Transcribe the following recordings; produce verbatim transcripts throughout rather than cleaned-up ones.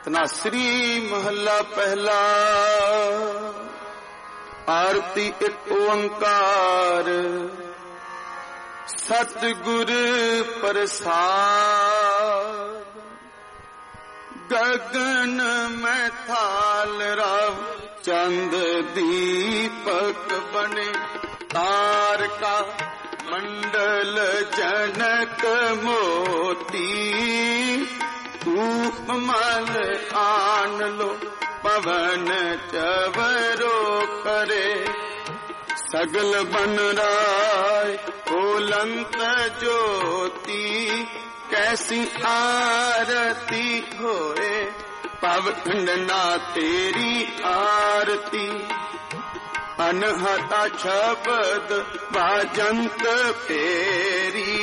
तनासरी महला पहला। आरती एक ओंकार सतगुर प्रसाद। गगन में थाल राव चंद दीपक बने। तारका मंडल जनक मोती। धूप मल आन लो पवन चवरो करे। सगल बन राय ओलंत ज्योति। कैसी आरती होए पवखंड ना तेरी आरती। अनहता शब्द बाजंत फेरी।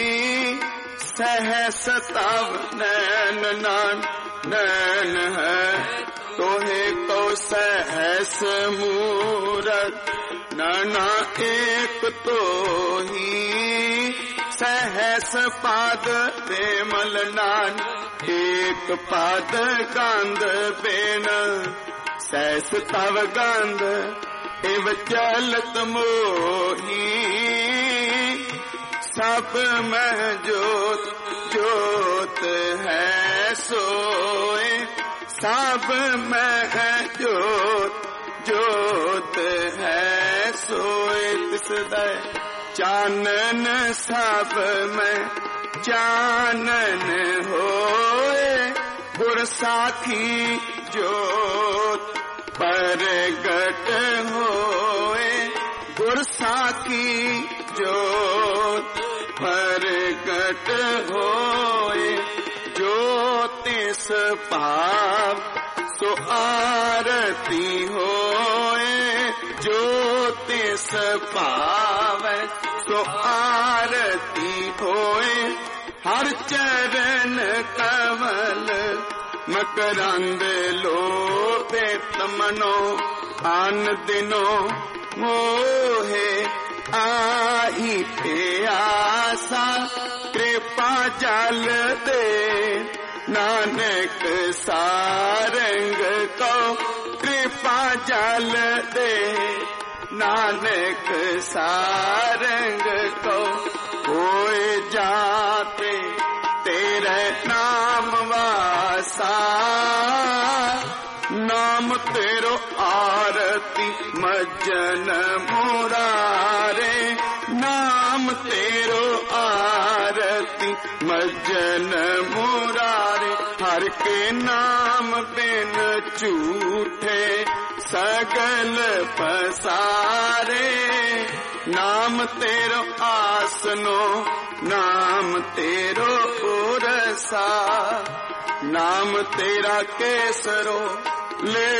सहस तव नैन नान नैन है तोहे को सहस मूरत। नाना एक तो ही सहस पाद प्रेमल नान। एक पाद गांध बेन सहस तव गांध एव चलत मोही। सब में जोत जोत है सोए। सब में जोत जोत है सोए। तिस दय चानन सब में चानन होए। गुर साखी जोत परगट होए। गुर साखी जोत परगट होए। ज्योतिष पाव सो आरती होए। ज्योतिष पावै सो आरती होए। हर चरण कमल मकरंद लोभे तमनो। आन दिनो मोहे आई प्यासा। कृपा जल दे नानक सारंग को। कृपा जल दे नानक सारंग को। होए जाते तेरे नाम वासा। नाम तेरो आरती मज्जन मुरारे। नाम तेरो आरती मज्जन मुरारे। हर के नाम बिन झूठे सगल पसारे। नाम तेरो आसनो नाम तेरो उरसा। नाम तेरा केसरो ले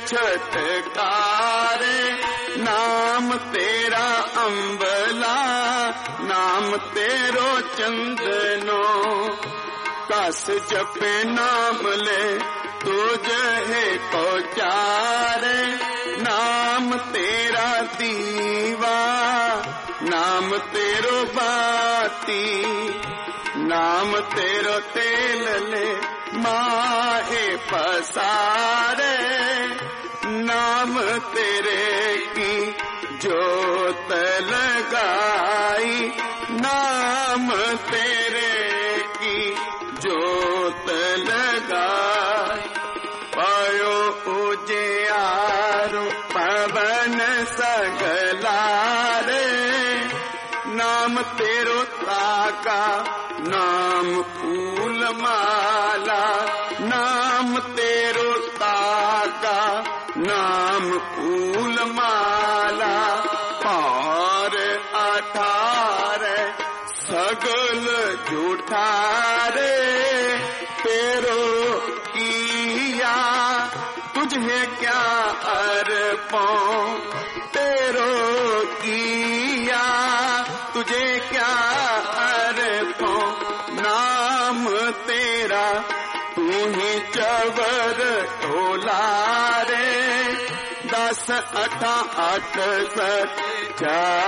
छटकारे। नाम तेरा अंबला नाम तेरो चंदनो। कस जपे नाम ले तुझे को चारे। नाम तेरा दीवा नाम तेरो बाती। नाम तेरो तेल ले माहे पसारे। नाम तेरे की जोत लगाई। नाम तेरे की जोत लगाई। पायो उजियारो पवन सगलारे। नाम तेरो ताका नाम फूल माला। नाम तेरो ताका नाम फूल माला। पार अठारे सगल जुठारे। तेरो किया तुझे क्या अर्पों। तेरो किया तुझे क्या अर्पों। नाम तेरा तू ही चवर टोलारे। दस अठा अठ सत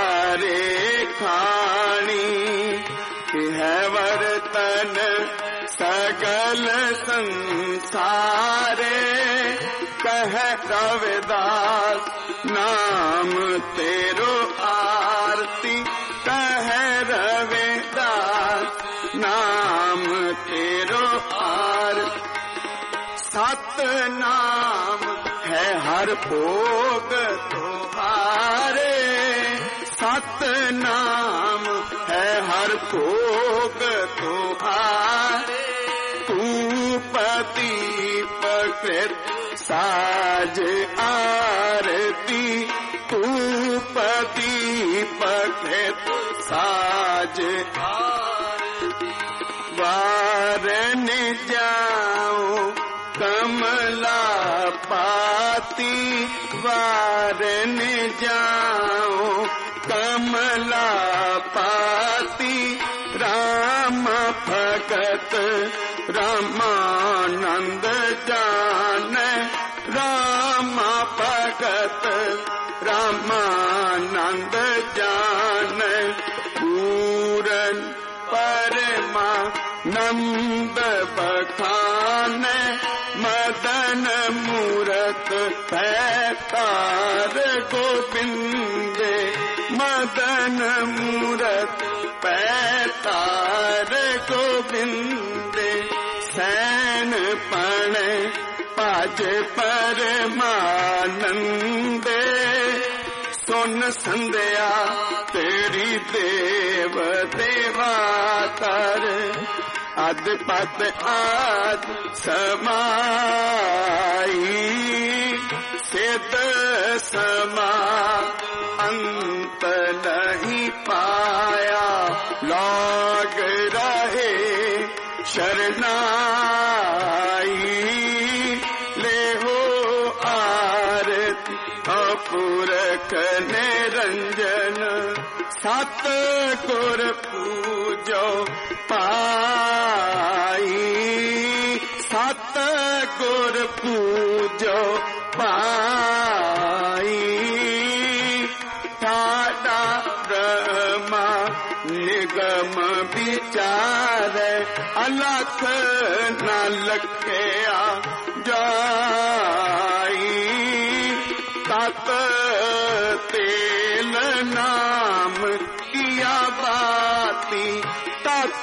चारे खानी। है वर्तन सगल संसारे कह रविदास नाम तेरो आरती कह रविदास नाम तेरो आरती सत नाम है हर भोग तुम्हारे सत नाम है हर भोग तुम्हारे तू पति प्रकृत साज आरती तू पति प्रकृत साज आरती वारन जाओ कमला पाती वारन जाओ कमला पाती राम भगत रामानंद जान राम भगत रामानंद जान पूरन परमानंद बखान मदन मूरत पैतार गोविंदे मदन मूरत पैतार गोविंदे सैन पण पाज परमानंदे सुन संध्या तेरी देव देवा कर अद पद आद समाई सिद्ध समा अंत नहीं पाया लौग रहे शरणाई ले हो आरती अपुरख निरंजन सत गुर पूजो पाई सत गुर पूजो पाई ठाडा ब्रह्मा निगम विचार अलख न लखया जाई तत तेल नाम किया बाती तत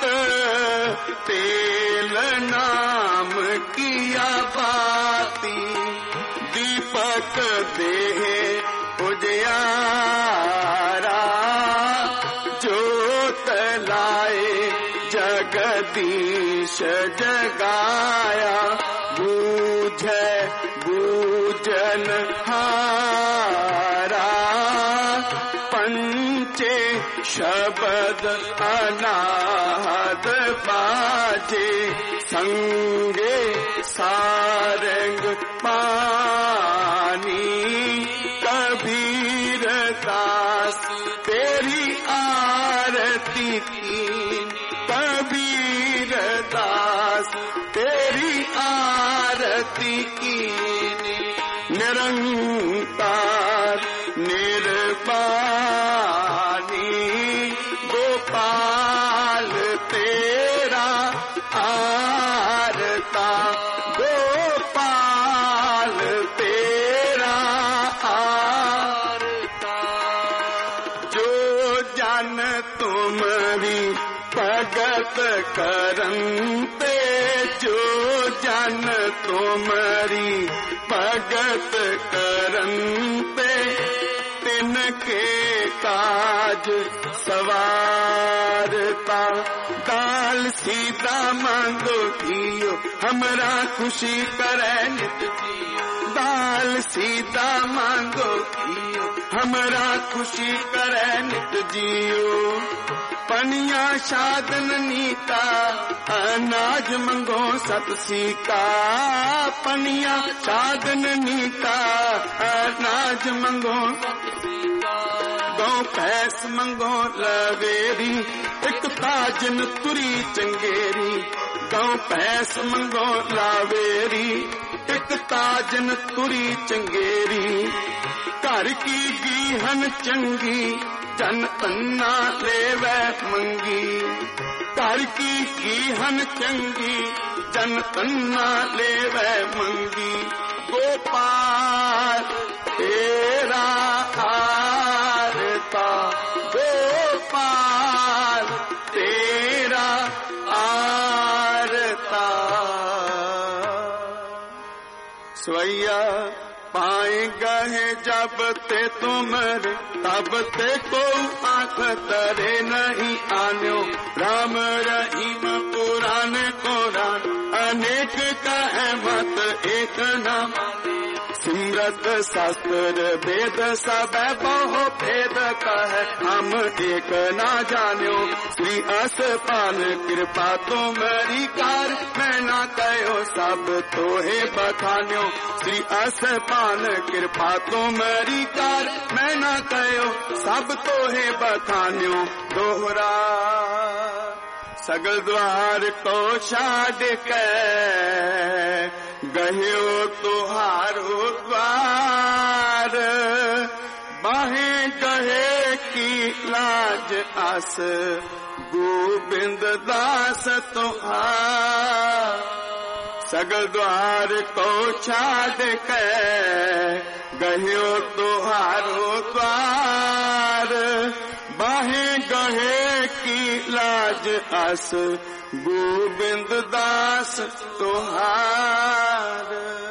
तेल नाम किया बाती दीपक देह उजियारा जोत लाए जगदीश जगाया बूझे बूझन हारा पंचे शब्द अनाहत बाजे संगे सारंग पानी कबीर दास तेरी आरती की कबीर दास तेरी आरती की निरंकार निर्वाणी गोपाल तेरा आरता गोपाल तेरा आरता जो जन तुम्हारी भगत करंते जो जन तुम्हारी भगत करंते तिनके काज सवारता दाल सीधा मांगो कियो हमरा खुशी करे नित जियो दाल सीधा मांगो कियो हमरा खुशी करे नित जियो पनिया साधन नीता अनाज मंगो सत सीका पनिया साधन नीता अनाज मंगो गौ भैंस मंगो लवेरी एक ताजन तुरी चंगेरी गौ भैंस मंगो लावेरी एक ताजन तुरी चंगेरी घर की गीहन चंगी जन तन्ना लेवै मंगी, घर की कीहन चंगी जन तन्ना लेवै मंगी। गोपाल तेरा आरता, गोपाल तेरा आरता। स्वैया पाए गहे जब ते तुमरे, तब ते को आँख तरे नहीं आन्यो। राम रहीम पुराण कुरान अनेक कहे मत एक न सिमरत शास्त्र वेद सब बहु भेद कहे हम एक ना जान्यो। श्री असपान कृपा तुम्हारी कार मैं ना कहो सब तोहे बखान्यो। श्री असपान कृपा तुम्हारी कार मैं ना कहो सब तोहे बखान्यो। दोहरा सगल द्वार को छाड़ के गयो तुहारो द्वार। बाहे गहे की लाज आस गोविंद दास तुहार। सगल द्वार को छाड़ के गयो तुहारो द्वार। बाहे गहे की लाज आस गोविंद दास तुहार।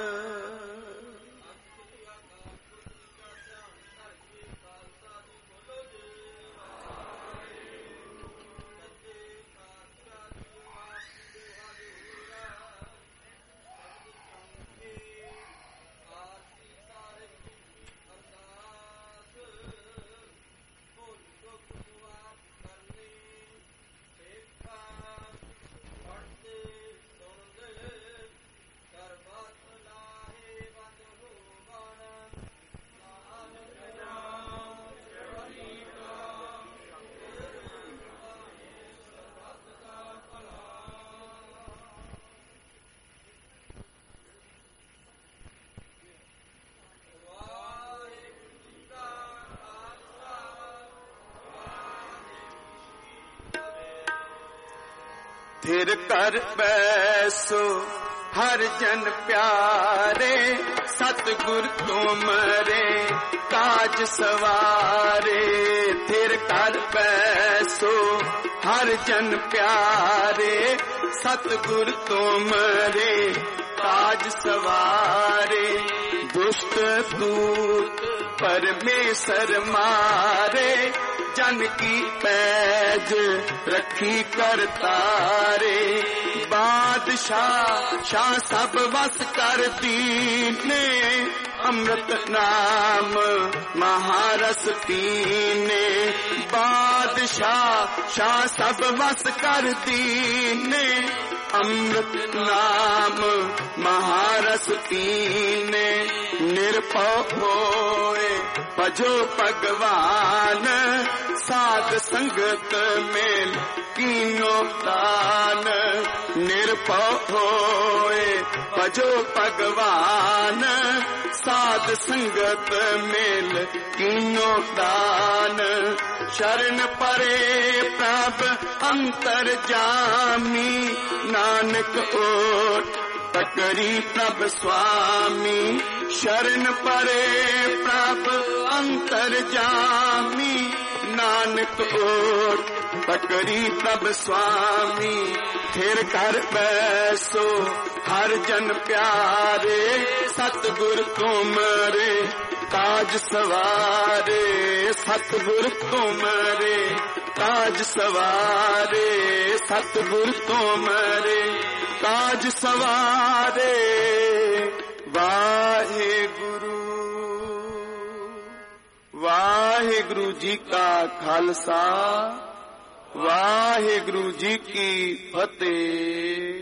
थिर कर बैसो हर जन प्यारे, सतगुर तुमरे काज सवारे। थिर कर बैसो हर जन प्यारे, सतगुर तुमरे काज सवारे। दुष्ट दूत परमेश्वर मारे, जन की पैज रखी कर तारे। बादशाह शाह सब वस कर दीने, अमृत नाम महारस पीने। बादशाह शाह सब वस कर दीने, अमृत नाम महारस पीने। निर्भय होए भजो भगवान, साध संगत मेल कीनो दान। निर्भय होए भजो भगवान, साध संगत मेल कीनो दान। शरण परे प्रभ अंतर जामी, नानक ओट पकड़ी प्रभ स्वामी। शरण परे प्रभ अंतर जामी, नानक ओट पकड़ी प्रभ स्वामी। थिर कर बैसो हर जन प्यारे, सतगुर तुमरे काज सवारे। सतगुर तुमरे काज सवारे, सतगुर तुमरे काज सवारे। वाहे गुरु वाहे गुरु जी का खालसा, वाहे गुरु जी की फतेह।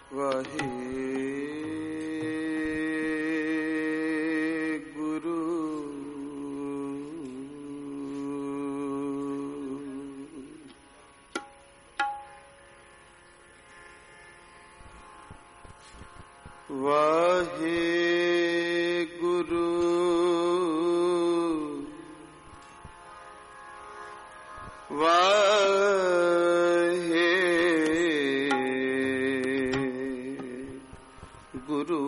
वाहे गुरु वाहे गुरु वाहे गुरु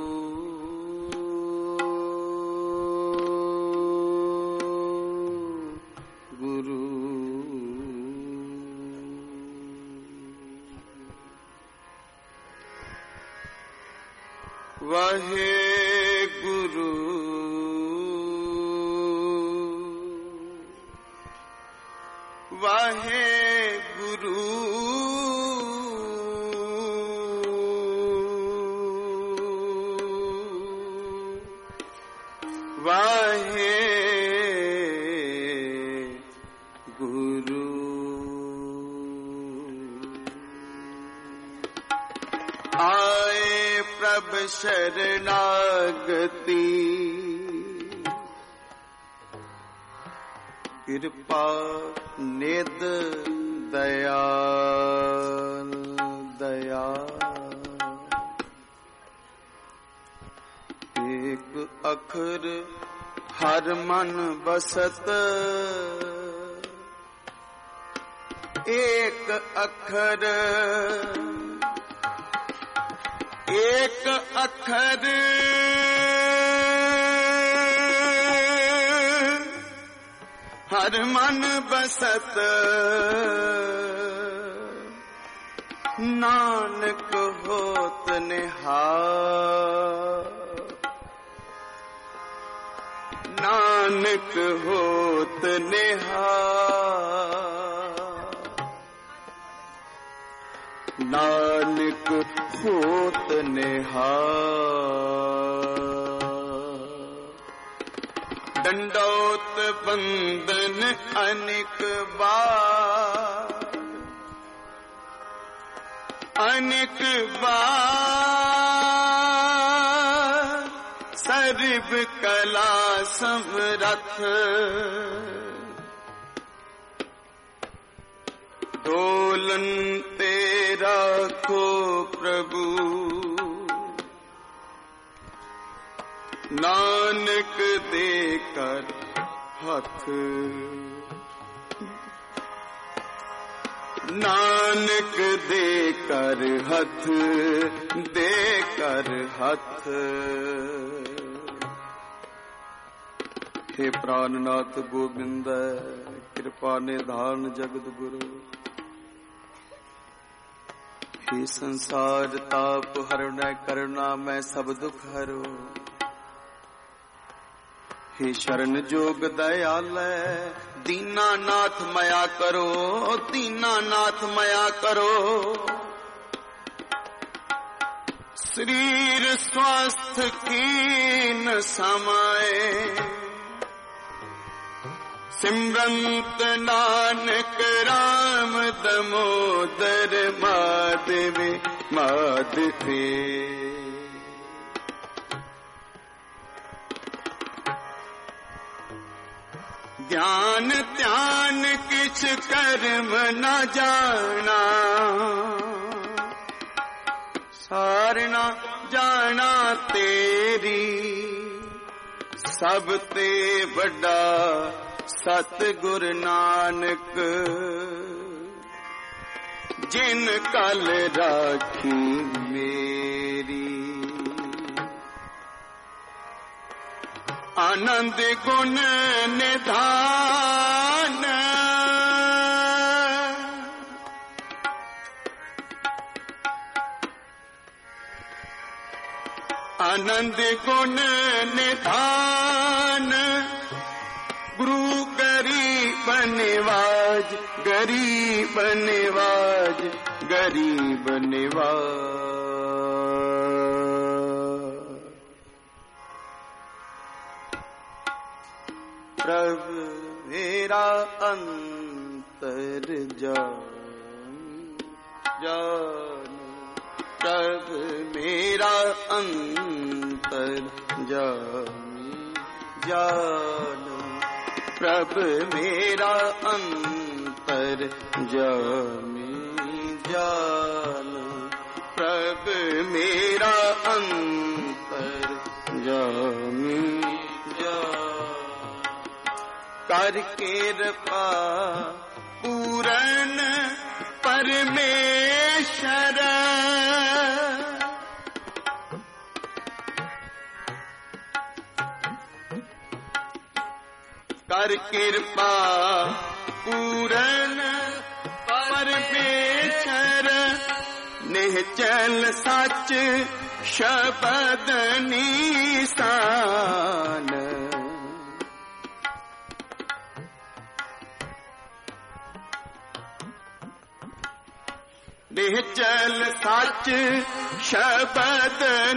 गुरु वाहे गुरु वाहे गुरु वाहे गुरु आए प्रभ शरणागति कृपा निध दयाल दया एक अखर हर मन बसत एक अखर एक अखर हर मन बसत नानक होत निहाल नानक होत निहाल नानक होत निहाल दंडौत बंदन अनेक बार अनेक बार सर्व कला समरथ डोलन तेरा को प्रभु नानक देकर हथ नानक देकर हथ देकर हथ हे प्राणनाथ गोविंद कृपा निधान जगत गुरु हे संसार ताप हरण करुणा मैं सब दुख हरो हे शरण जोग दयाल दीनानाथ मया करो दीनानाथ मया करो शरीर स्वस्थ कीन समाए सिमरंत नानक राम दमोदर माधवे माधवे ज्ञान ध्यान किछ कर्म न जाना सारना जाना तेरी सब ते बड़ा सतगुर नानक जिन कल राखी मेरी आनंद गुण निधान आनंद गुण निधान गुरु गरीब निवाज गरीब निवाज गरीब निवाज प्रभु मेरा अंतर जान जान प्रभु मेरा अंतर जामी जानो, प्रभु मेरा अंतर जामी जानो, प्रभु मेरा अंतर जामी जानो। कर कृपा पूरन परमेश्वर, कर कृपा पूरन परमेश्वर, निश्चल सच शब्द निशान, निश्चल सच शब्द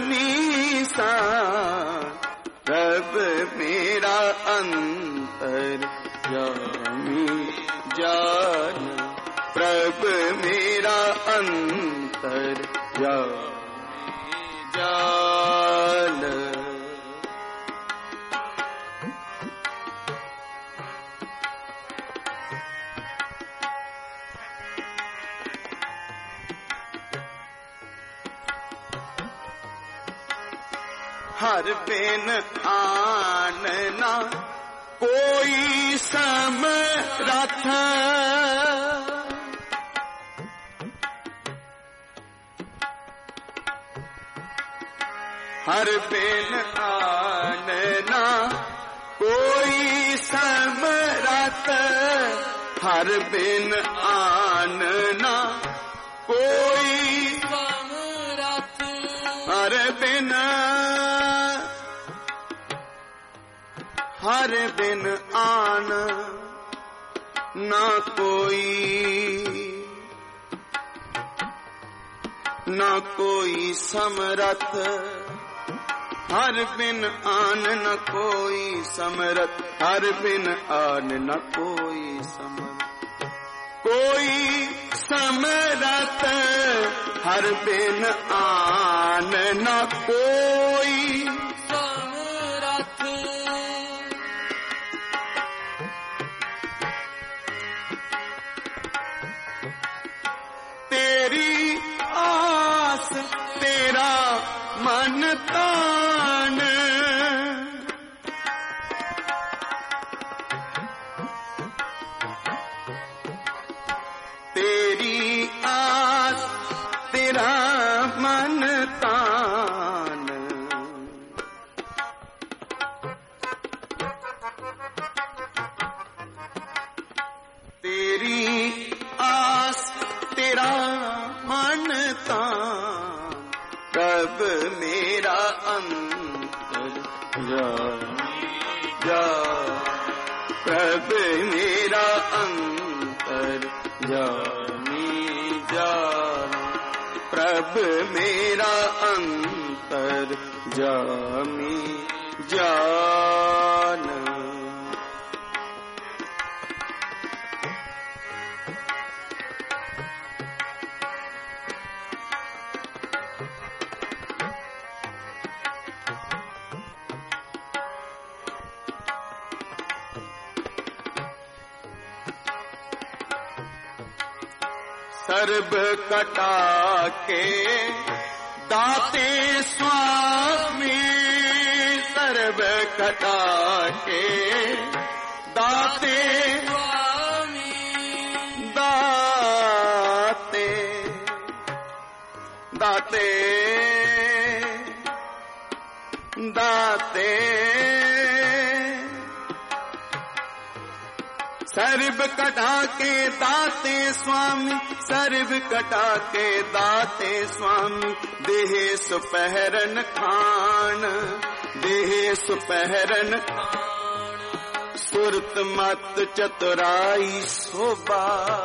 निशान, प्रभु मेरा अंतर जामी जान, प्रभु मेरा अंतर जामी जान। हर बिन आनना कोई समरथ, हर बिन आनना कोई समरथ, हर बिन आनना कोई समरथ, हर बिन हर बिन आन ना कोई, ना कोई समरथ, हर बिन आन न कोई समरथ, हर बिन आन न कोई समरथ, कोई समरथ, हर बिन आन न कोई समरथ। तेरी आस तेरा मन तान, तेरी आस तेरा मन तान, तेरी आस तेरा मन तान, प्रभु मेरा अंतर जामी जान, प्रभु मेरा अंतर जामी जान, प्रभु मेरा अंतर जामी जान। सर्ब कटा के दाते स्वामी, सर्ब कटा के दाते स्वामी, दाते दाते दाते, सर्ब कटा के दाते स्वामी, सर्ब कटा के दाते स्वामी, देह सुपहरन खान, देह सुपहरन खान, सुरत मत चतुराई शोभा,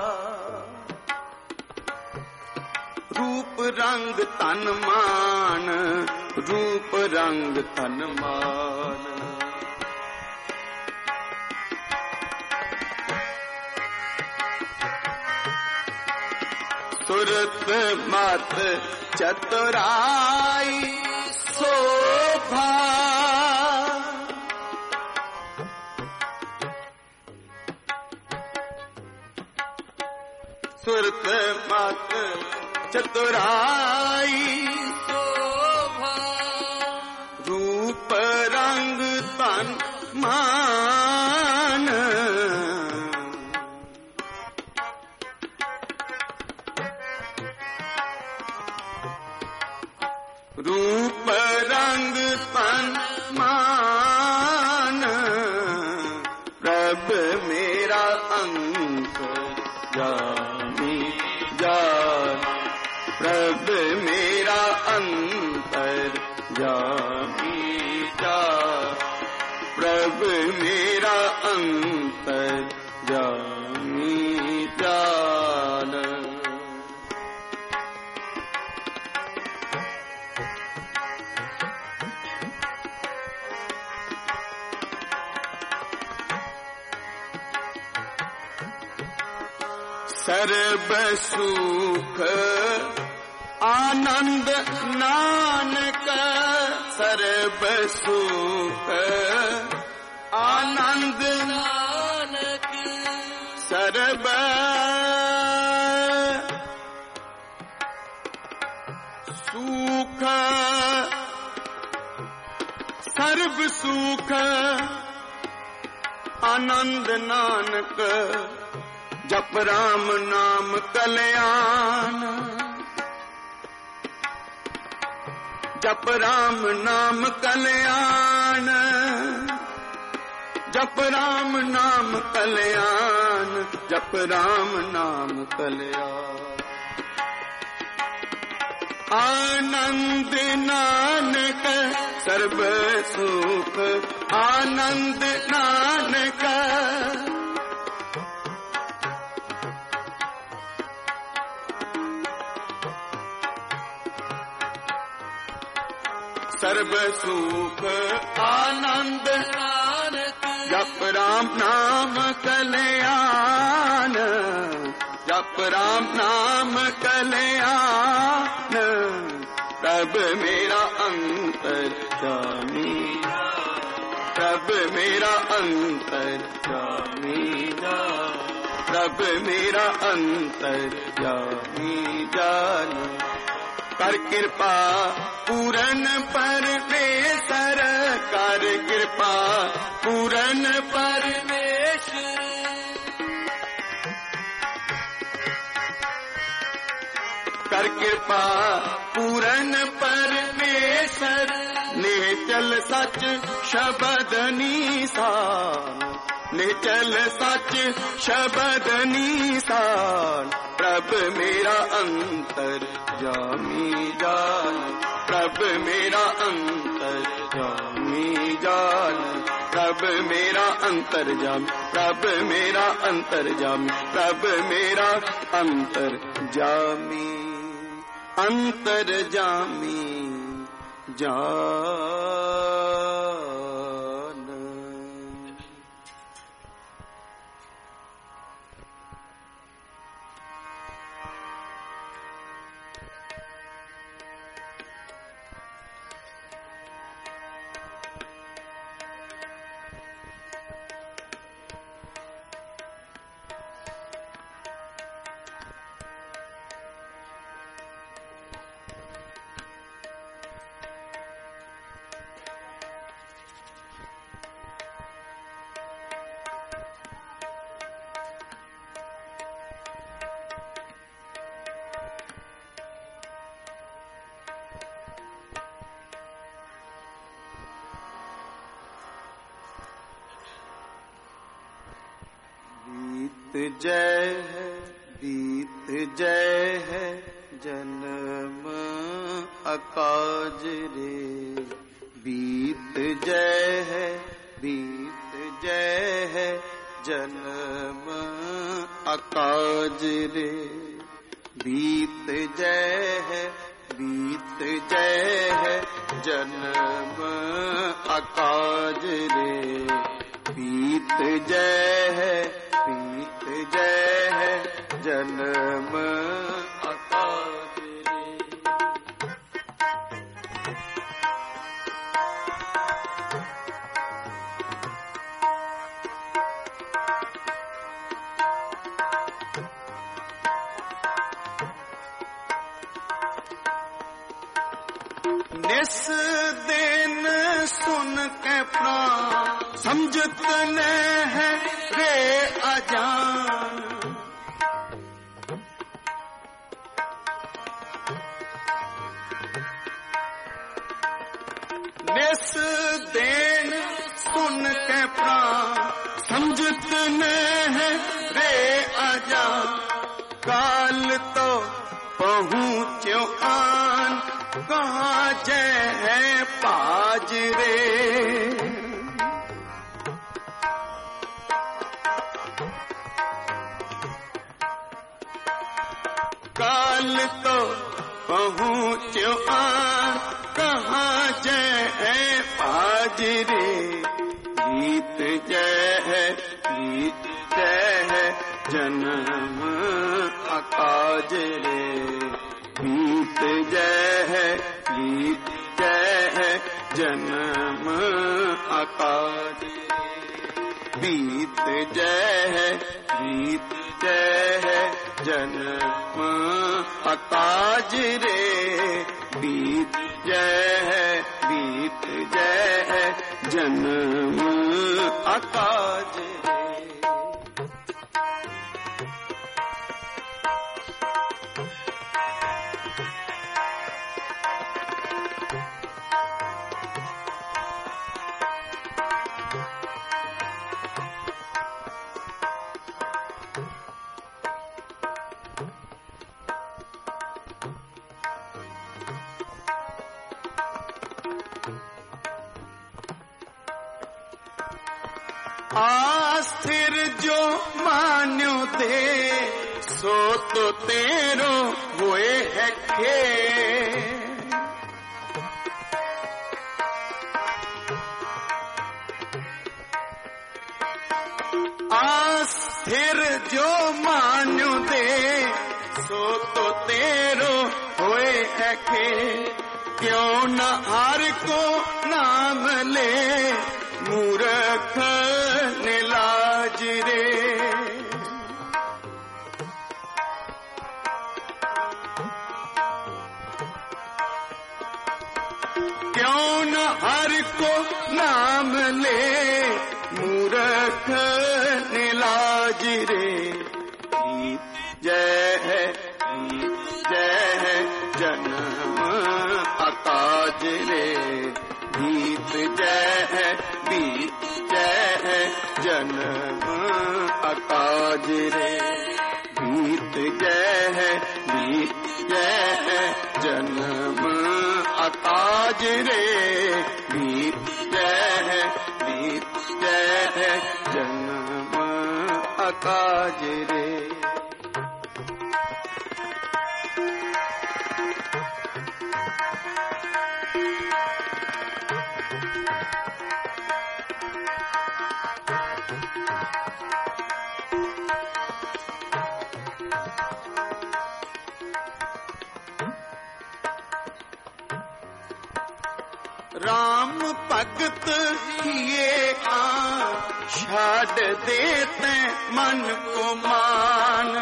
रूप रंग तन मान, रूप रंग तन मान, सुरत मत चतुराई शोभा, सुरत मत चतुराई शोभा, रूप रंग तन मान, रूप रंग तन मान, प्रभ मेरा अंत जानी जान, प्रभ मेरा अंतर जानी जान, प्रभ मेरा अंतर जानी जान। सर्ब सुख आनंद नानक, सर्ब सुख आनंद नानक, सर्ब सुख सर्ब सुख आनंद नानक, जप राम नाम कल्याण, जप राम नाम कल्याण, जप राम नाम कल्याण, जप राम नाम कल्याण। आनंद नानक सर्व सुख आनंद नानक, सर्व सुख आनंद नानक, जप राम नाम कल्याण, जप राम नाम कल्याण, प्रभ मेरा अंतर जानी, प्रभ मेरा अंतर जानी जान, प्रभ मेरा अंतर जानी जान। कर कृपा पूरन परमेश्वर, कर कृपा पूरन परमेश्वर, कर कृपा पूरन परमेश्वर, निचल सच शब्द निशान, निचल सच शब्द निशान, प्रभ मेरा अंतर जामी जान, प्रभ मेरा अंतर जामी जान, प्रभ मेरा अंतर जामी, प्रभ मेरा अंतर जामी, प्रभ मेरा अंतर जामी, अंतर जामी जान। बीत जय है बीत जय है जन्म अकाज रे, बीत जय है बीत जय है जन्म अकाज रे, बीत जय है बीत जय है जन्म अकाज रे, बीत जय है बीत जय है जन्म निस दिन सुन के प्राण समझत न है रे अजान। निस दिन सुन के प्राण समझत न है रे अजान। काल तो पहुँच्यो आन कहाँ जय है पाज रे। काल तो पहुँच्यो आन कहाँ जय है पाज रे। गीत जय है गीत जय है जन्म अकाज रे। गीत जय है गीत जय है जन्म अकाज। गीत जय है गीत जय है जन्म अकाज रे। गीत जय है गीत जय है जन्म अकाज रे। आस्थिर जो मान्यो दे सो तो तेरो हुए है खे। आस्थिर जो मान्यो दे सो तो तेरो हुए है खे। क्यों न हार को नाम ले मूर्ख निलाज रे। क्यों न हर को नाम ले मूर्ख निलाज रे। गीत जय है गीत जय है जन्म अकाज रे। गीत जय है गीत जय है जन्म अकाज रे। गीत जय है गीत जय है जन्म अकाज रे। गीत जय है गीत जय है जन्म अकाज रे। राम भगत किए आ छाड़ देते मन को मान।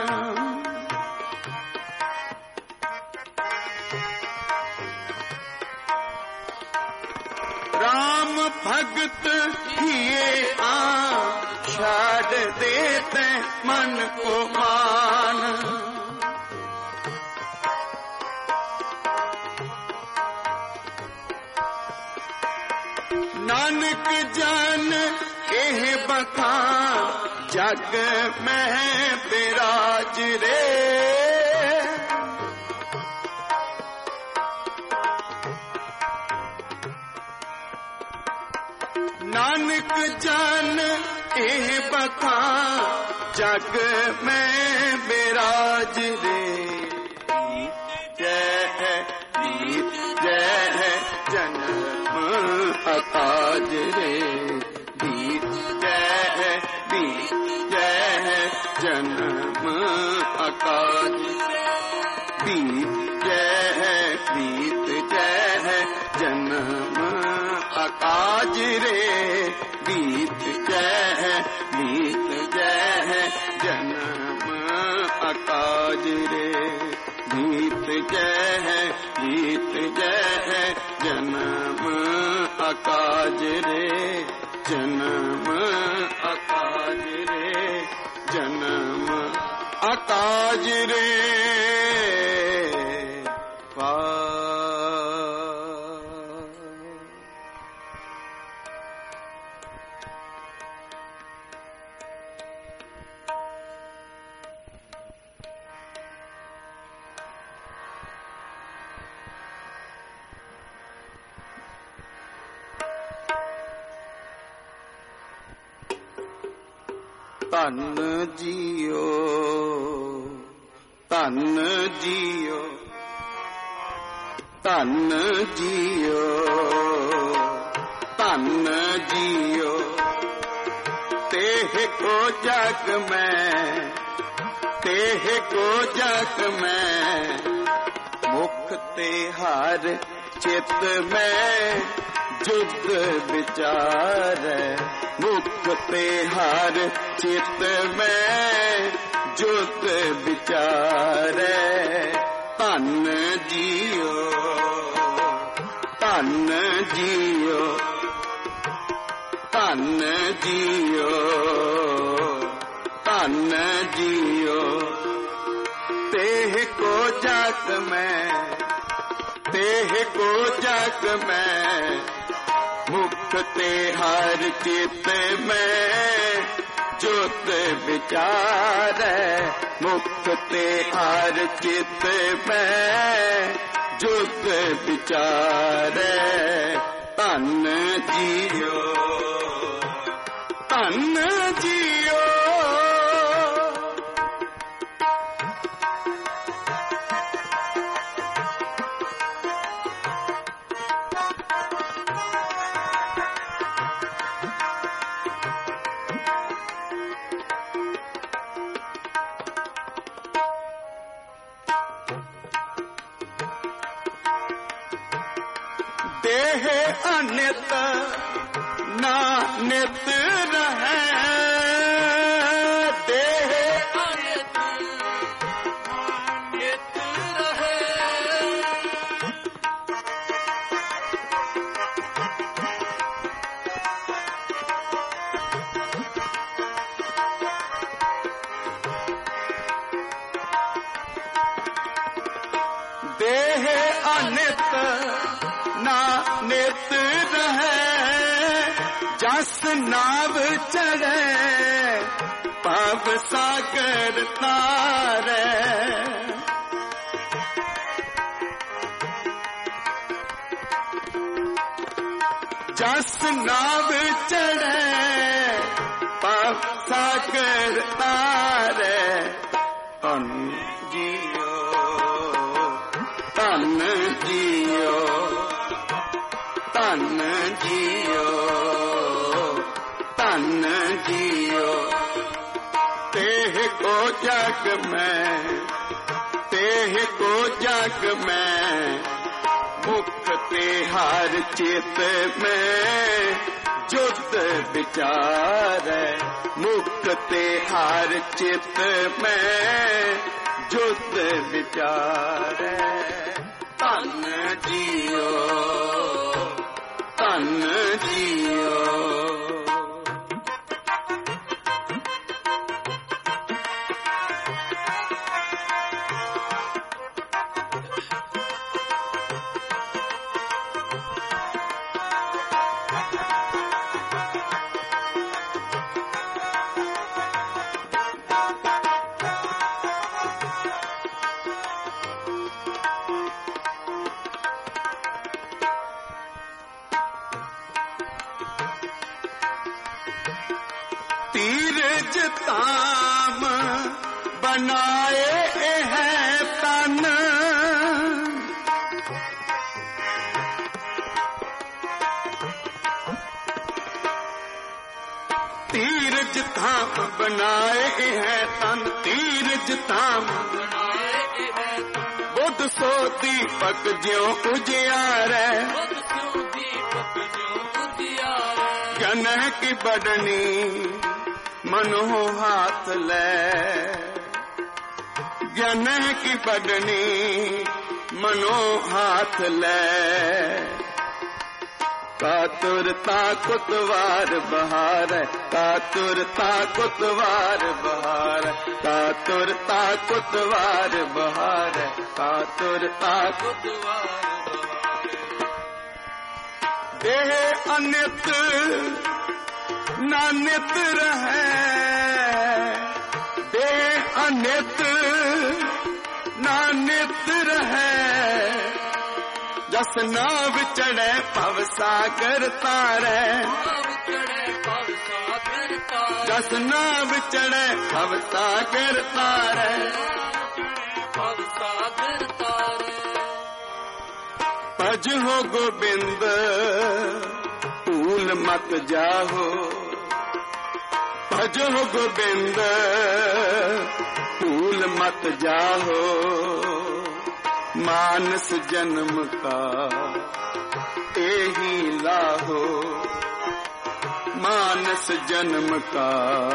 राम भगत किए आ छाड़ देते मन को मान। नानक जान एह बखान जग में बिराज रे। नानक जान एह बखान जग में बिराज रे। जय है गीत जय है जन्म अकाज रे। गीत जय है गीत जय है जन्म अकाज। गीत जय है गीत जय है जन्म अकाज रे। गीत जय है गीत जय है जन्म अकाज रे। गीत जय है प्रीत जय जन्म अकाज रे, जन्म अकाज रे, जन्म अकाज रे। ਧਨ ਜੀਓ, ਧਨ ਜੀਓ, ਧਨ ਜੀਓ, ਧਨ ਜੀਓ, ਤੇਹ ਕੋ ਜਗ ਮੈਂ, ਤੇਹ ਕੋ ਜਗ ਮੈਂ, ਮੁਖ ਤੇ ਹਰ ਚਿਤ ਮੈਂ ਜੁਗ ਵਿਚਾਰੈ, ਮੁਖ ਤੇ ਹਰ ਚਿਤ ਮੈਂ ਜੁਗ ਵਿਚਾਰੈ। ਧਨ ਜੀਓ, ਧਨ ਜੀਓ, ਧਨ ਜੀਓ, ਧਨ ਜੀਓ, ਤੇਹ ਕੋ ਜਗ ਮੈਂ, ਤੇਹ ਕੋ ਜਗ ਮੈਂ, ਮੁਖ ਤੇ ਹਰ ਚਿਤ ਮੈਂ ਜੁਗ ਵਿਚਾਰੈ, ਮੁਖ ਤੇ ਹਰ ਚਿਤ ਮੈਂ ਜੁਗ ਵਿਚਾਰੈ। ਧਨ ਜੀਓ, ਧਨ ਜੀਓ, ਦੇਹ ਅਨਿਤ ਨਾ ਨਿਤ ਰਹੈ, ਦੇਹ ਅਨਿਤ ਨਿਤ ਰਹੈ, ਦੇਹ ਅਨਿਤ ਨਾ ਨਿਤ ਰਹੈ, ਜਸ ਨਾਵ ਚੜ੍ਹੈ ਭਵ ਸਾਗਰ ਤਾਰੈ, ਜਸ ਨਾਵ ਚੜ੍ਹੈ ਭਵ ਸਾਗਰ ਤਾਰੈ। ਧਨ ਜੀਓ, ਧਨ ਜੀਓ, ਧਨ ਜੀਓ, ਧਨ ਜੀਓ, ਤੇਹ ਕੋ ਜਗ ਮੈਂ, ਤੇਹ ਕੋ ਜਗ ਮੈਂ, ਮੁਖ ਤੇ ਹਰ ਚਿਤ ਮੈਂ ਜੁਗ ਵਿਚਾਰੈ, ਮੁਖ ਤੇ ਹਰ ਚਿਤ ਮੈਂ ਜੁਗ ਵਿਚਾਰੈ। ਧਨ ਜੀਓ, ਧਨ ਜੀਓ, ਤੀਰਜ ਤਾਮ ਬਣਾਏ ਹੈ ਤਨ, ਤੀਰਜ ਤਾਮ ਬਣਾਏ ਹੈ ਤਨ, ਤੀਰਜ ਤਾਮ ਬਣਾਏ ਹੈ ਤਨ, ਬੁੱਧ ਸੋ ਦੀਪਕ ਜਿਉ ਉਜਿਆਰੈ, ਜਨਹ ਕੀ ਬੜਨੀ ਮਨੋ ਹਾਥ ਲੈ, ਜਨਹ ਕੀ ਬੜਨੀ मनो हाथ ले। कातुरता कुतवार बहार, कातुरता कुतवार बहार, कातुरता कुतवार बहार, कातुरता कुतवार बहार। देह अनित ना नित रहे, देह अनित ना नित रहे। जस नाव चढ़े भव सागर तारे, जस नाव चढ़े भव सागर तारे। भज हो गोबिंद भूल मत जाहो, भज हो गोबिंद भूल मत जाहो। मानस जन्म का एही लाहो, मानस जन्म का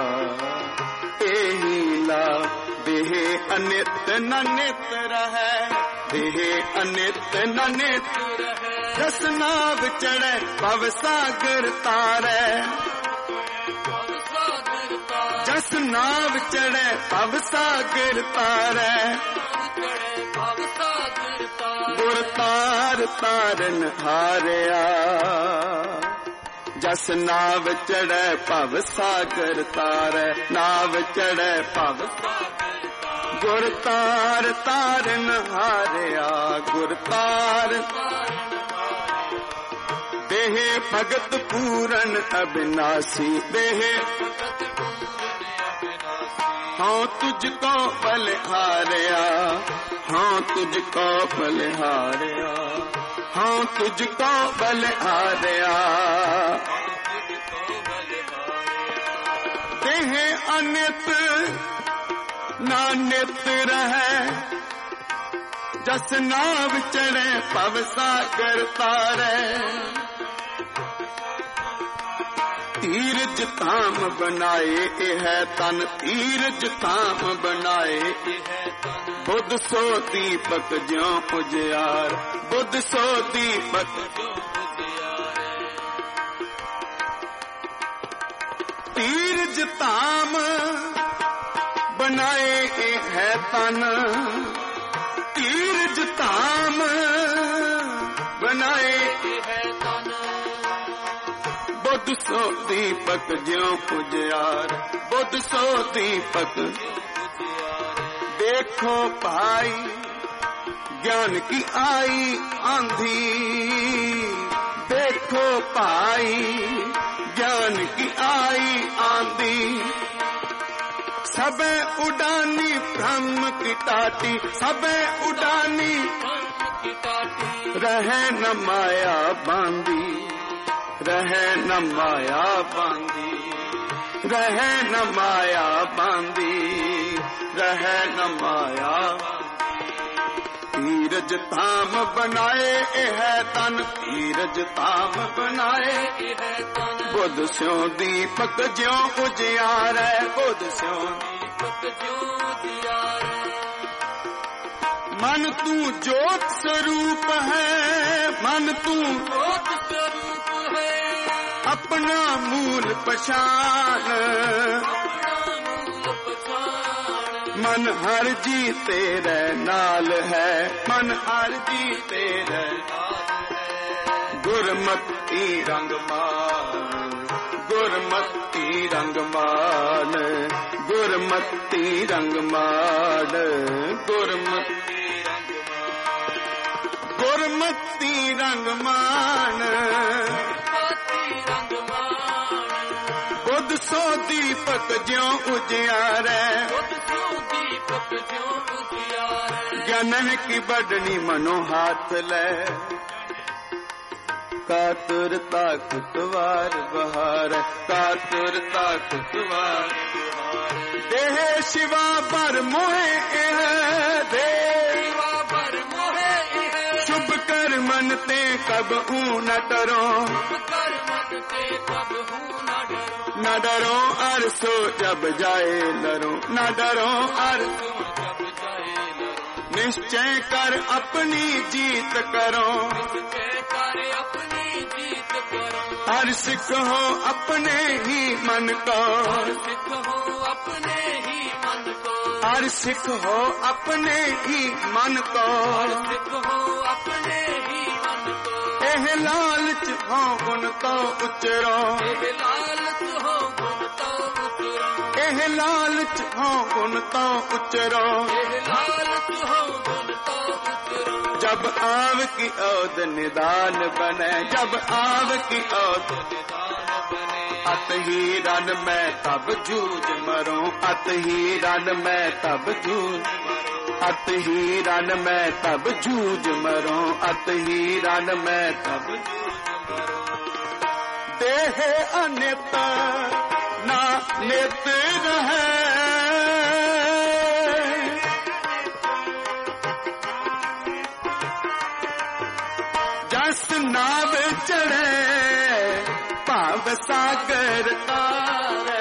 एही ला। देह अनित न नित रहे, देह अनित न नित रहे। जस नाव चढ़े भव सागर तारे, जस नाव चढ़े भव सागर तारे। गुर तार तारन हारिया, जस नाव चढ़े भव सागर तारे। नाव चढ़े भव सागर, गुर तार तारन हारिया, गुर तार। देह भगत पूरन अविनाशी, देह हाँ तुझको बलिहारिया, हाँ तुझको बलिहारिया, हाँ तुझको बलिहारिया। देह अनित ना नित रहे, जस नाव चढ़े भव सागर तारे। तीरज धाम बनाए है तन, तीरज धाम बनाए है तन। बुद्ध सो दीपक ज्यों उजियार, बुद्ध सो दीपक ज्यों उजियार। तीरज धाम बनाए है तन, तीरज धाम बनाए है तन। बुद्ध सो दीपक ज्यों उजियार, बुद्ध सो दीपक। देखो भाई ज्ञान की आई आंधी, देखो भाई ज्ञान की आई आंधी। सबे उड़ानी ब्रह्म की टाटी, सबे उड़ानी रहे न माया बांधी, रहे न माया बांधी, रहे न माया बांधी, रहे न माया। तीरज धाम बनाए है तन, तीरज धाम बनाए है तन। बुद्ध स्यों दीपक ज्यों उजियार, बुद्ध स्यों दीपक ज्यों उजियार। मन तू ज्योत स्वरूप है, मन तू ज्योत स्वरूप है। अपना मूल पहचान, मन हर जी तेरे नाल है, मन हर जी तेरे नाल है। गुरमति रंग मान, गुरमति रंग मान, गुरमति रंग मान, गुरमति रंग मान, गुरमति रंग मान। बुद्ध सो दीपक ज्यों उजियारे, ज्ञान की बढ़नी मनो हाथ ले। कातुरता कुतवार बहार, कातुरता कुतवार बहार। देह शिवा पर मोहे दे, शुभ कर मन ते कब ऊ न डरो, न डरो अरसो जब जाए लरो, न डरो अरसो जब जाए लरो, निश्चय कर अपनी जीत करो, निश्चय कर अपनी जीत करो। हर सिख हो अपने ही मन को, हर सिख हो अपने ही मन को, हर सिख हो अपने ही मन को, हर सिख हो अपने ही मन को। एह लालच हो गुण तो उचरो, एह लालच हो गुण तो उचरो, एह लालच हो गुण तो उचरो। एह लालच हो गुण तो उचरो। जब आव की औद निदान बने, जब आव की औद निदान बने, अत ही रन मैं तब जूझ मरूं, अत ही रन मैं तब जूझ, अत ही रन मैं तब जूझ मरूं, अत ही रन मैं तब जूझ मरूं। देह अनित ना नित रहे, जस नाव चढ़े भाव सागर तारे।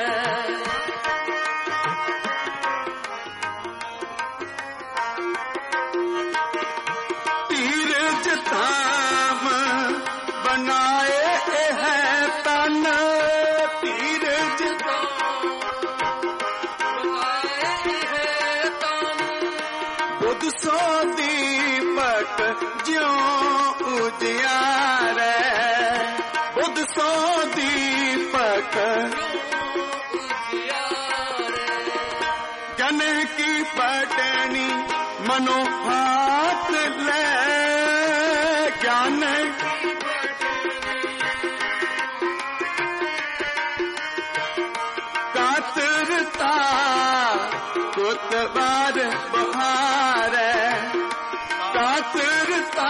तीरथ धाम बनाए है तन, तीरथ बनाए है तन। बुध सो दीपक ज्यों उजियारे, बुध सो दीपक गने की पटनी मनो हाथ ले, ज्ञान कातरता कुतबार बहारे, कातरता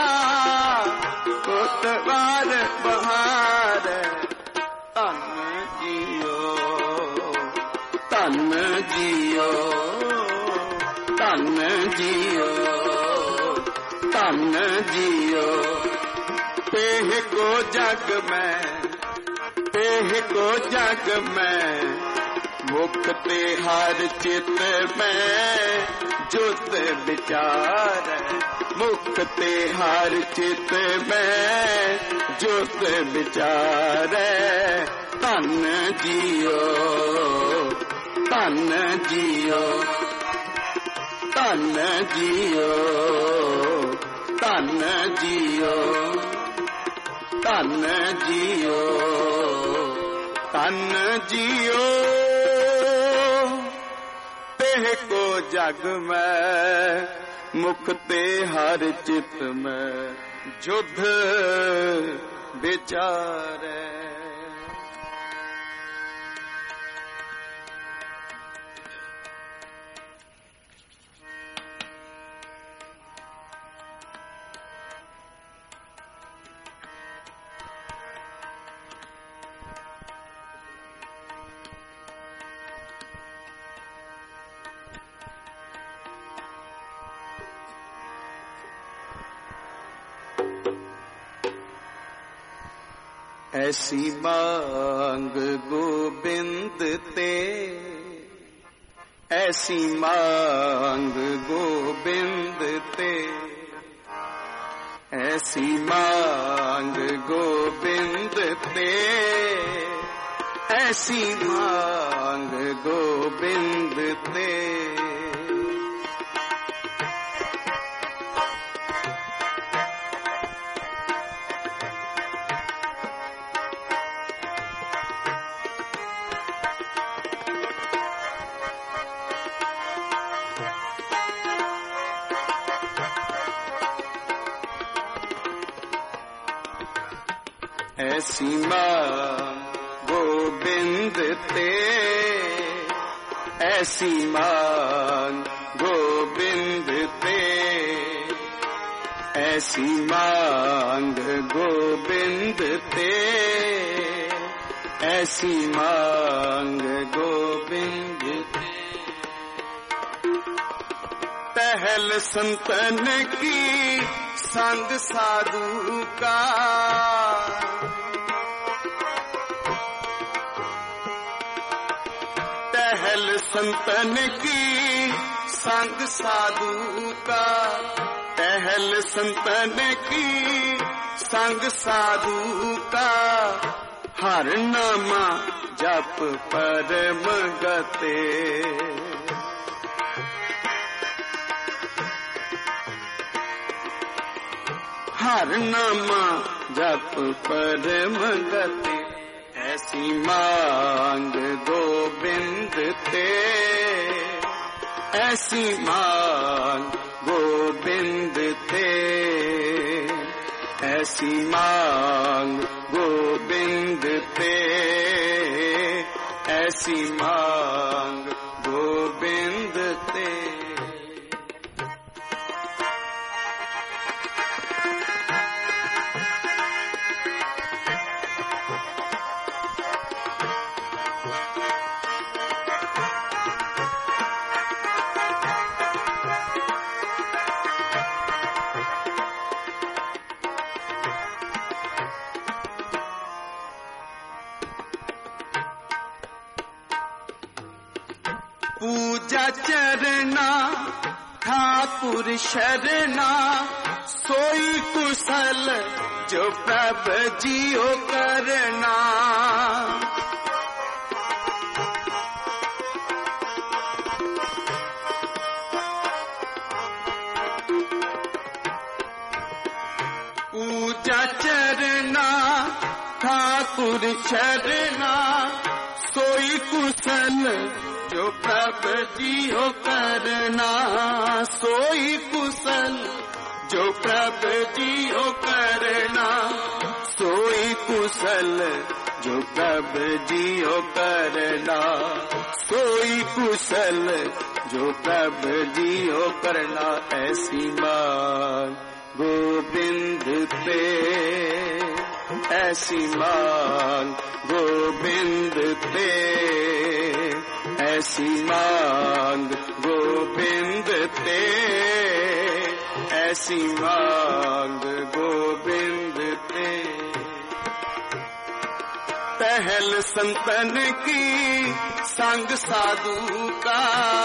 कुतबार बहारे। तन जियो तन जियो तन जियो तन जियो। पेह को जग में, पेह को जग में, मुक्ति हर चित में जुत विचार, मुक्ति हर चित में जुत विचार। तन जियो तन जियो तन जियो तन जियो तन जियो तन जियो। तेह को जग में, मुक्ति हर चित में जुध विचारे। ऐसी मांग गोबिंद ते, ऐसी मांग गोबिंद ते, ऐसी मांग गोबिंद ते, ऐसी मांग गोबिंद ते। ऐसी मांग गोबिंद ते, ऐसी मांग गोबिंद ते, ऐसी मांग गोबिंद ते, ऐसी मांग गोबिंद ते। टहल संतन की संग साधु का, टहल संतन की संग साधु का, टहल संतन की संग साधु का, हर नामा जप परम गते। हर नामा जप परम गते, ऐसी मांग गोबिंद ते, ऐसी मांग गोबिंद ते, ऐसी मांग गोबिंद ते, ऐसी मांग गोबिंद ते। पूजा चरना ठाकुर शरणा, सोई कुशल जो प्रभ जियो करना। पूजा चरना ठाकुर शरणा, सोई कुशल जो प्रभ जियो करना। सोई कुशल जो प्रभ जियो करना, सोई कुशल जो प्रभ जियो करना, सोई कुशल जो प्रभ जियो करना। ऐसी मांग गोबिंद ते, ऐसी मांग गोबिंद ते, ऐसी मांग गोबिंद ते, ऐसी मांग गोबिंद ते। पहल संतन की संग साधु का,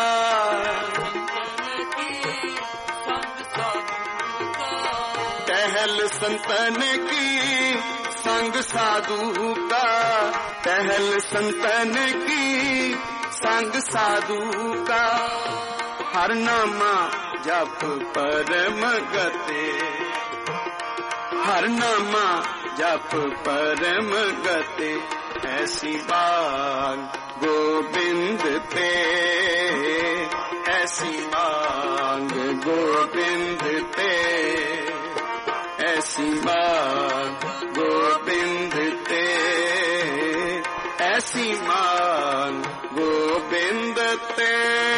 पहल संतन की संग साधु का, पहल संतन की संग साधु का, हर नामा जप परम गते। हर नामा जप परम गते, ऐसी मांग गोबिंद ते, ऐसी मांग गोबिंद ते, ऐसी मांग गोबिंद ते, ऐसी मांग गोबिंद ते।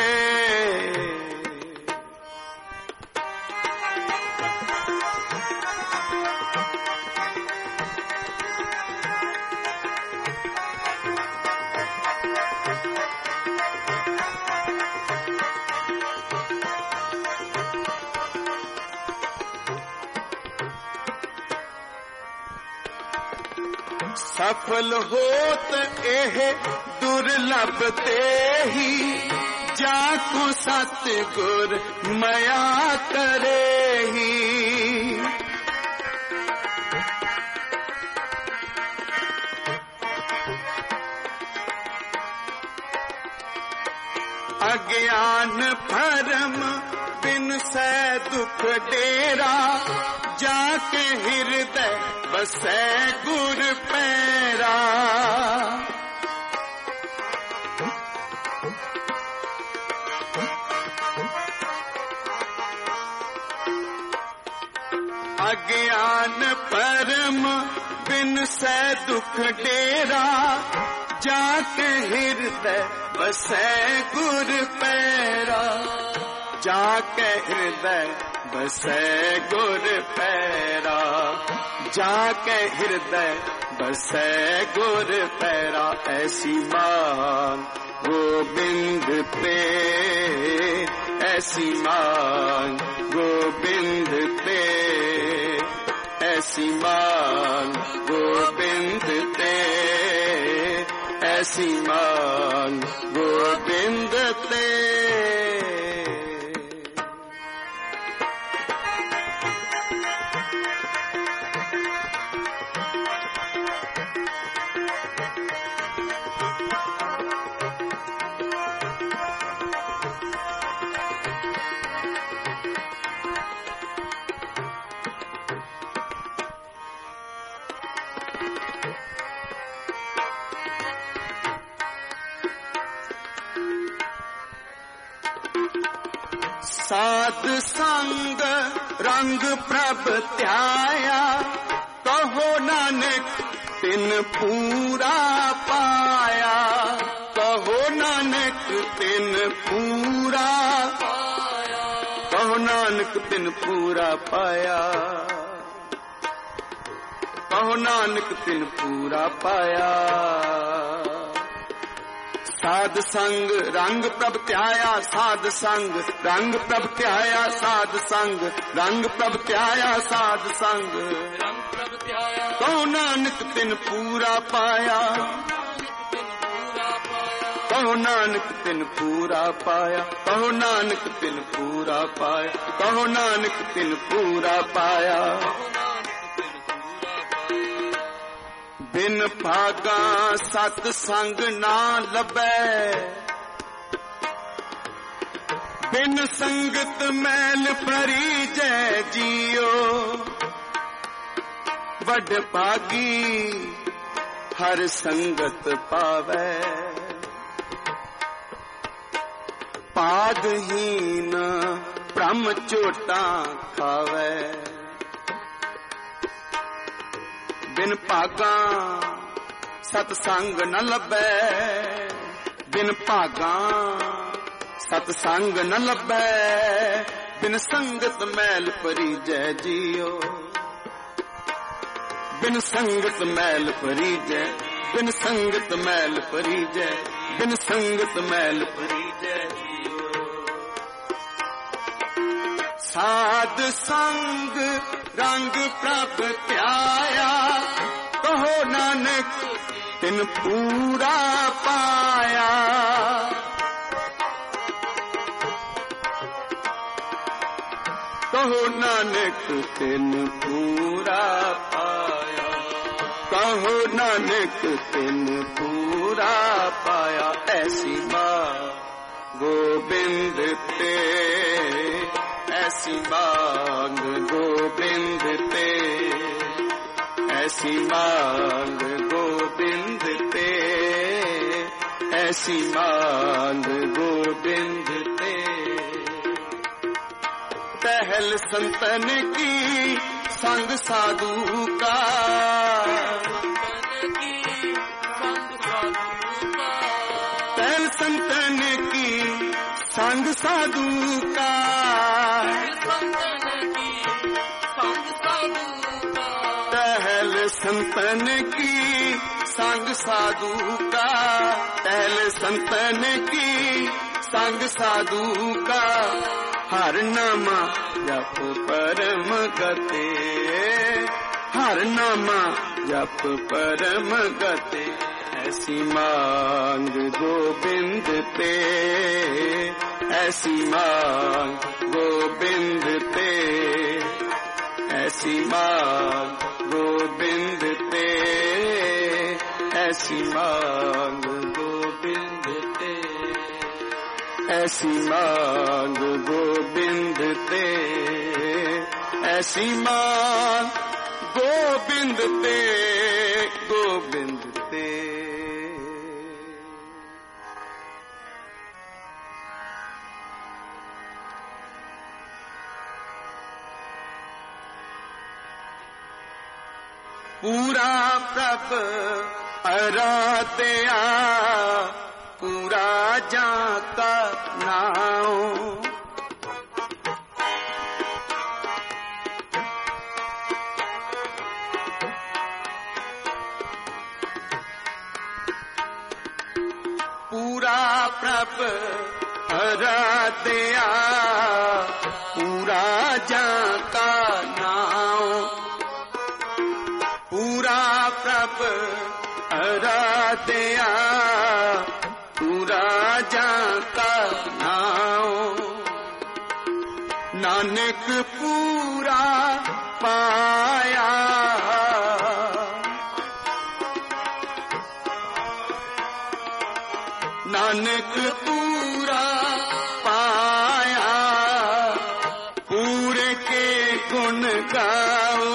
सफल होत एह दुर्लभ ते ही, जाको सतगुर मया करे ही। अज्ञान भरम बिन सै दुख डेरा, जाके हृदय बसै गुर पैरा। अज्ञान परम बिन सै दुख डेरा, जाके हृदय बसै गुर पैरा। जाके हृदय बसै गुर पैरा, जाके हृदय बसै गुर पैरा। ऐसी मांग गोबिंद ते, ऐसी मांग गोबिंद ते, ऐसी मांग गोबिंद ते, ऐसी मांग गोबिंद ते। ਸਾਧ ਸੰਗ ਰੰਗ ਪ੍ਰਭ ਧਿਆਇਆ, ਕਹੋ ਨਾਨਕ ਤਿਨ ਪੂਰਾ ਪਾਇਆ। ਕਹੋ ਨਾਨਕ ਤਿਨ ਪੂਰਾ ਪਾਇਆ, ਕਹੋ ਨਾਨਕ ਤਿਨ ਪੂਰਾ ਪਾਇਆ। ਕਹੋ ਨਾਨਕ ਤਿਨ ਪੂਰਾ ਪਾਇਆ। ਸਾਧ ਸੰਗ ਰੰਗ ਪ੍ਰਭ ਧਿਆਇਆ, ਸਾਧ ਸੰਗ ਰੰਗ ਪ੍ਰਭ ਧਿਆਇਆ, ਸਾਧ ਸੰਗ ਰੰਗ ਪ੍ਰਭ ਧਿਆਇਆ, ਸਾਧ ਸੰਗ ਰੰਗ ਪ੍ਰਭ ਧਿਆਇਆ। ਕਹੋ ਨਾਨਕ ਤਿਨ ਪੂਰਾ ਪਾਇਆ, ਕਹੋ ਨਾਨਕ ਤਿਨ ਪੂਰਾ ਪਾਇਆ। ਕਹੋ ਨਾਨਕ ਤਿਨ ਪੂਰਾ ਪਾਇਆ, ਕਹੋ ਨਾਨਕ ਤਿਨ ਪੂਰਾ ਪਾਇਆ। ਬਿਨ ਭਾਗਾ ਸਤ ਸੰਗ ਨਾ ਲੱਭੈ, ਬਿਨ ਸੰਗਤ ਮੈਲ ਪਰੀਜੈ ਜੀਓ। ਵੱਡ ਭਾਗੀ ਹਰ ਸੰਗਤ ਪਾਵੈ, ਪਾਦਹੀਨ ਭ੍ਰਮ ਝੋਟਾਂ ਖਾਵੈ। ਬਿਨ ਭਾਗਾ ਸਤ ਸੰਗ ਨ ਲੱਭੈ, ਬਿਨ ਭਾਗਾ ਸਤ ਸੰਗ ਨ ਲੱਭੈ। ਬਿਨ ਸੰਗਤ ਮੈਲ ਪਰੀਜੈ ਜੀਓ, ਬਿਨ ਸੰਗਤ ਮੈਲ ਪਰੀਜੈ, ਬਿਨ ਸੰਗਤ ਮੈਲ ਪਰੀਜੈ, ਬਿਨ ਸੰਗਤ ਮੈਲ ਪਰੀਜੈ ਜੀਓ। ਸਾਧ ਸੰਗ ਰੰਗ ਪ੍ਰਭ ਧਿਆਇਆ, ਕਹੋ ਨਾਨਕ ਤਿਨ ਪੂਰਾ ਪਾਇਆ। ਕਹੋ ਨਾਨਕ ਤਿਨ ਪੂਰਾ ਪਾਇਆ, ਕਹੋ ਨਾਨਕ ਤਿਨ ਪੂਰਾ ਪਾਇਆ। ਐਸੀ ਮਾਂ ਗੋਬਿੰਦ ਤੇ, ਐਸੀ ਮਾਂਗ ਗੋਬਿੰਦ ਤੇ, ਐਸੀ ਮਾਂਗ ਗੋਬਿੰਦ ਤੇ, ਐਸੀ ਮਾਂਗ ਗੋਬਿੰਦ ਤੇ। पहल संतन की संग साधु का, पहल संतन की संग साधु का, पहल संतन की संग साधु का, पहल संतन की संग साधु का। हर नामा जप परम गते, हर नामा जप परम गते। ऐसी मांग गोबिंद ते, ऐसी मांग गोबिंद ते, ऐसी मांग गोबिंद ते, ऐसी मांग गोबिंद ते, ऐसी मांग गोबिंद ते, ऐसी मांग गोबिंद ते, गोबिंद ते। पूरा प्रभ आराध्या, पूरा जाका नाओ। पूरा प्रभ आराध्या, पूरा जाका नाओ। पूरा प्रभ आराध्या, पूरा जाका नाओ। नानक पूरा पाया, नानक पूरा पाया। पूरे के गुण गाओ,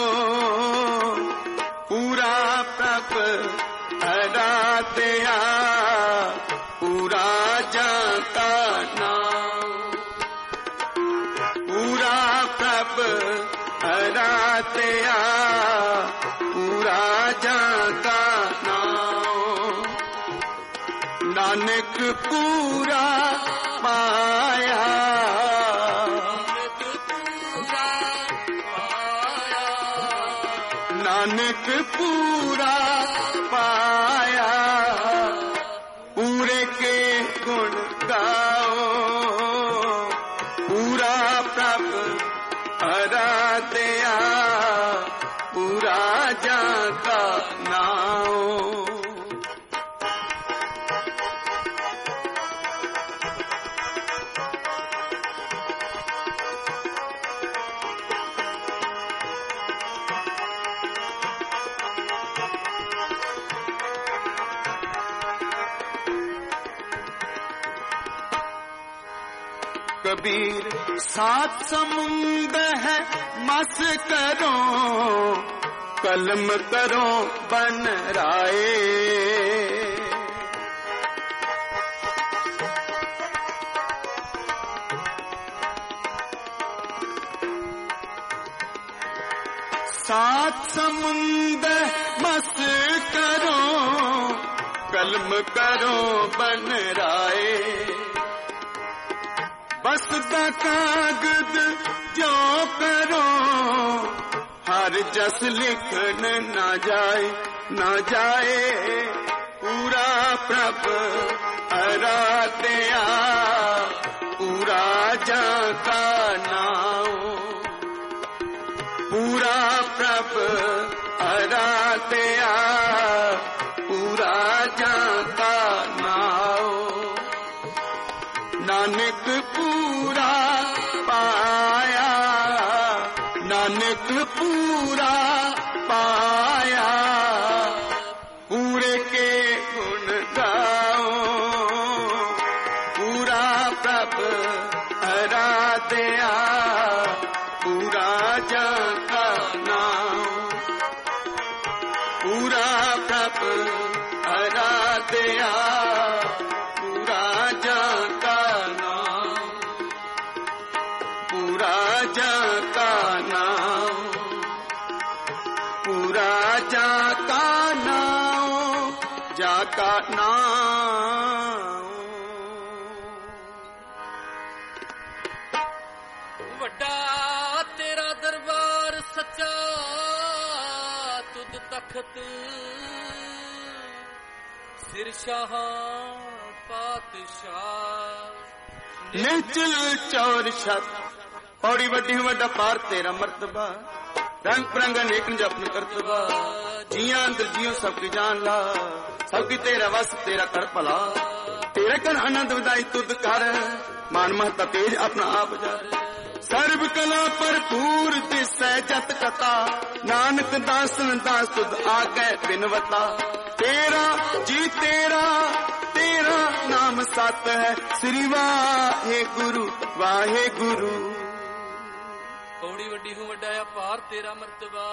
पूरा प्रभ आराध्या, पूरा जाता नाम। ਨਾਨਕ ਪੂਰਾ ਪਾਇਆ ਨਾਨਕ ਪੂਰਾ ਪਾਇਆ ਪੂਰੇ ਕੇ ਗੁਣ ਗਾਓ ਪੂਰਾ ਪ੍ਰਭ ਅਰਾਧਿਆ ਪੂਰਾ ਜਾਤਾ ਨਾਉ कबीर सात समुंद है मस करो कलम करो बन राए सात समुंद मस करो कलम करो बन राए बस दा कागद जो करो हर जस लिखन ना जाए ना जाए पूरा प्रभ अराध्या पूरा जाता नाओ पूरा प्रभ अराध्या पूरा जाता नाओ नानक पूरा पाया नानक पूरा पाया पूरे के गुण गाओ पूरा प्रभ अराध्या पूरा जाता नाम पूरा प्रभ अराध्या पूरा जाता नाम पूरा जाता नाम पूरा जाता नाम जाता नाम ਵੱਡਾ ਤੇਰਾ ਦਰਬਾਰ ਸੱਚਾ ਤੁਧ ਤਖਤ ਸਿਰ ਸ਼ਾਹ ਪਾਤਸ਼ਾਹ ਨਿਚਲ ਚੌਰ ਛਤ ਪੌੜੀ ਵੱਡੀ ਵੱਡਾ ਪਾਰ ਤੇਰਾ ਮਰਤਬਾ रंग परंग अनेक जपन करतबा जिया अंदर जियो सबकी जान ला सबकी तेरा वस तेरा कर भला तेरे कर आनंद विदाई तुद कर मान महता तेज अपना आप जा सर्व कला भरपूर दिसै जत कथा नानक दासन दास तुद आगे बिनवता तेरा जी तेरा तेरा नाम सत है श्री वाहे गुरु वाहे गुरु ਪੌੜੀ ਵੱਡੀ ਹੂੰ ਵੱਡਾ ਅਪਾਰ ਤੇਰਾ ਮਰਤਬਾ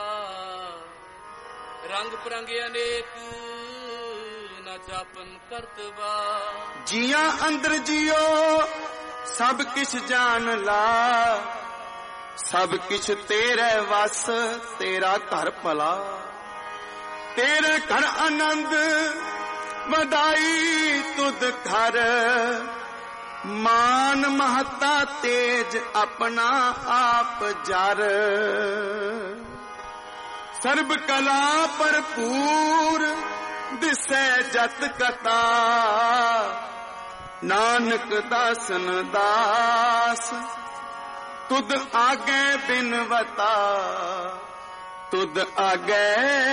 ਰੰਗ ਪਰੰਗੇ ਅਨੇਕ ਨਾ ਜਾਪਨ ਕਰਤਬਾ ਜੀਆਂ ਅੰਦਰ ਜਿਓ ਸਭ ਕਿਛ ਜਾਣ ਲਾ ਸਭ ਕਿਛ ਤੇਰੇ ਵਸ ਤੇਰਾ ਘਰ ਭਲਾ ਤੇਰੇ ਘਰ ਆਨੰਦ ਵਧਾਈ ਤੁਧ ਘਰ मान महता तेज अपना आप जार सर्व कला भरपूर दिसै जत कथा नानक दासन दास तुद आगे बिनवता तुद आगे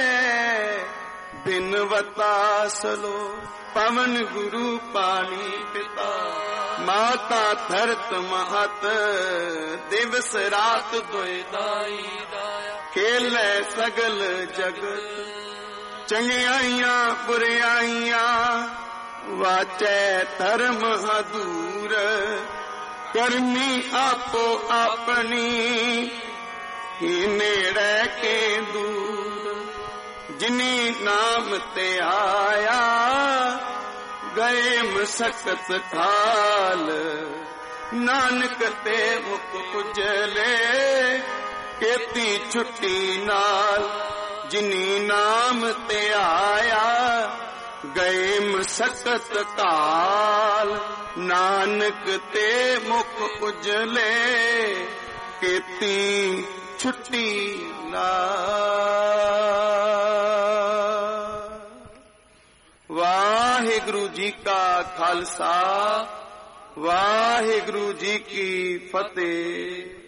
बिनवता सलो पवन गुरु पानी पिता माता धरत महत दिवस रात दुई दाई खेले सगल जगत चंगियाइयां बुरियाइयां वाचै धर्म हदूर करनी आपो अपनी ही नेड़े के दूर जिनी नाम ते आया गए मसकत खाल नानक ते मुख पुजले केती छुट्टी नाल जिनी नाम ते आया गए ਸਕਤ ਕਾਲ, ਨਾਨਕ ਤੇ ਮੁਖ ਉਜਲੇ, ਕੀਤੀ ਛੁੱਟੀ ਲਾ। ਵਾਹਿਗੁਰੂ ਜੀ ਕਾ ਖਾਲਸਾ, ਵਾਹਿਗੁਰੂ ਜੀ ਕੀ ਫਤਿਹ।